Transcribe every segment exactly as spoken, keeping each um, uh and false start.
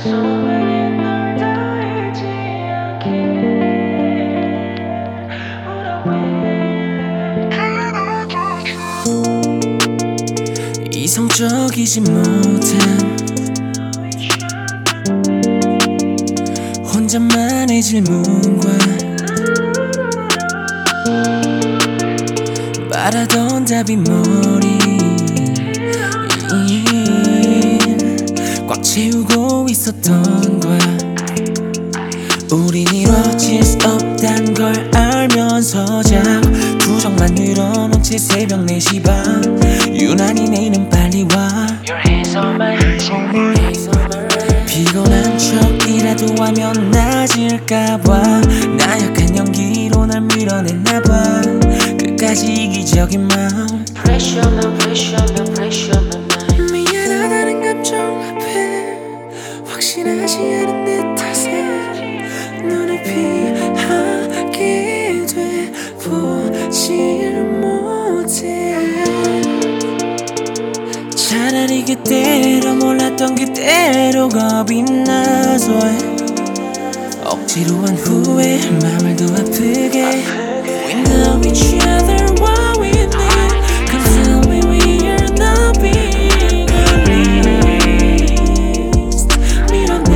숨을 널 다 잃지 않게 이성적이지 못한 혼자만의 질문과 말하던 답이 머리 꽉 채우고 있었던 거야. 우린 이뤄질 수 없단 걸 알면서 자꾸 부정만 늘어놓은 채 새벽 네 시 반 유난히 내일은 빨리 와. Your hands on my hands. 피곤한 척이라도 하면 나아질까봐 나 약한 연기로 날 밀어냈나봐. 끝까지 이기적인 마음 Pressure man, pressure man, pressure man, man. 미안하다는 감정 앞에 확신하지 않은 내 탓에 눈을 피하게 돼 보질 못해. 차라리 그때로 몰랐던 그때로 겁이 나서 억지로 한 후에 맘을 더 아프게. We know each other what we need. Come tell me we are not being released. 밀어내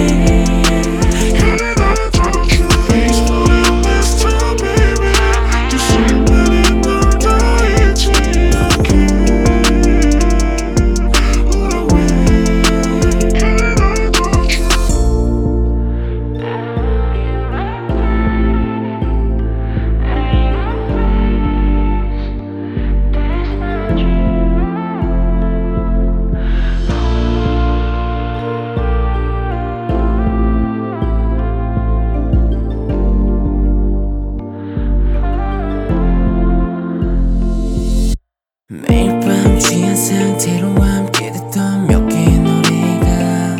매일 밤 취한 상태로 함께 듣던 몇 개의 노래가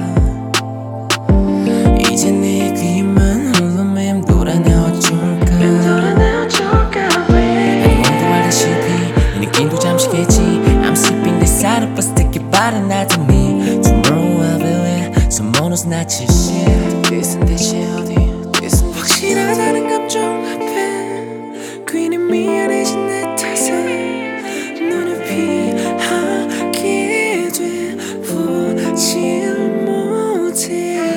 이제 내 귀에만 흘러 맴돌아 나 어쩔까. 아무도 알다시피 이 느낌도 잠시겠지. I'm sipping this out of a sticky bottle not to me. Tomorrow I'll be there. Someone who's not your shit. Listen 대체 어디 listen. 확실하다는 감정 앞에 괜히 미안해진 내 탓에 눈을 피하게 돼 보질 못해.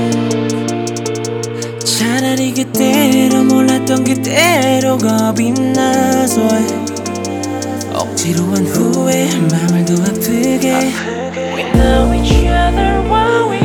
차라리 그때로 몰랐던 그때로 겁이 나서 억지로 한 후에 맘을 더 아프게. We know each other what we